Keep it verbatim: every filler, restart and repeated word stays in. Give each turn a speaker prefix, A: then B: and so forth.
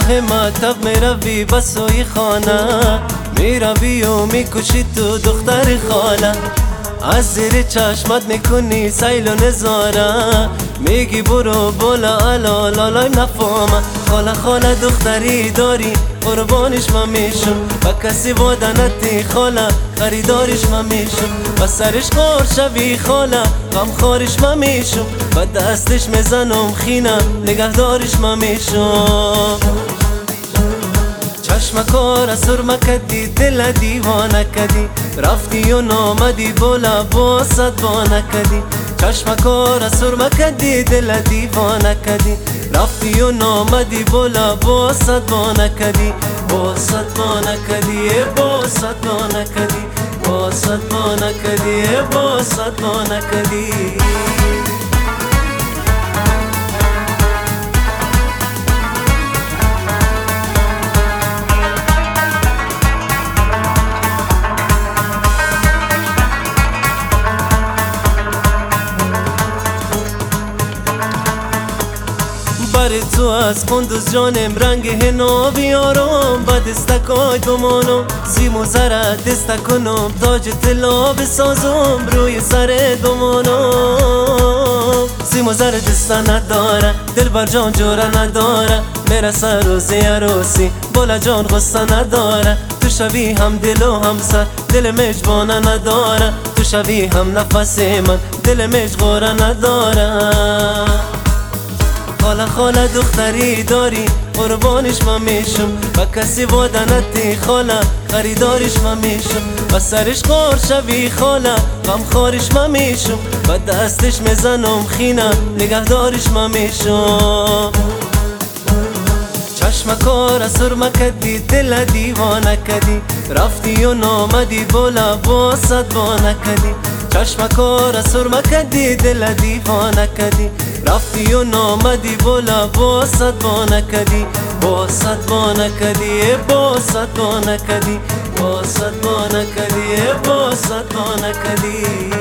A: راه مطب میروی بسوی خانه، میروی و میکشی تو دختر خاله. از زیر چشمت میکنی سیل و نظاره، میگی برو بالا الا لالای نفهمه. خاله خاله دختری داری قربانش من میشم، و کسی واده نتی خاله خریدارش من میشم. و سرش خور شوی خاله غم خارش من میشم، و دستش میزنم خینه نگهدارش من میشم. چشم کار سرمه کدی دل دیوانه کدی، رفتی و نامدی بولا باست بانه کدی. چشم کار سرمه کدی دل دیوانه کدی، رفتی و نامدی بولا باست بانه کدی. باست بانه کدی باست بانه کدی، باست بانه کدی باست بانه کدی. بر تو از قندوز جانم رنگ هنو بیارم، با دستکای بمانم سیم و زره دست کنم، تاج طلا بسازم روی سر بمانم. سیم و زره دست نداره دل بر جان جوره نداره، میرسه روزی عروسی بالا جان غصه نداره. تو شوی هم دل و هم سر دل مجبانه نداره، تو شوی هم نفس من دل مجغوره نداره. خاله خاله دختری داری قربانش من میشم، و کسی واده نتی خاله خریدارش من میشم. و سرش خور شوی خاله غم خارش من میشم، و دستش میزنم خینه نگهدارش من میشم. چشم کار سرمه کدی دل دیوانه کدی، رفتی و نامدی بولا باست بانه کدی. چشم کار سرمه کدی دل دیوانه کدی، رفتی و نامدی بولا باست بانه کدی. باست بانه کدی باست بانه کدی، باست بانه کدی باست بانه کدی.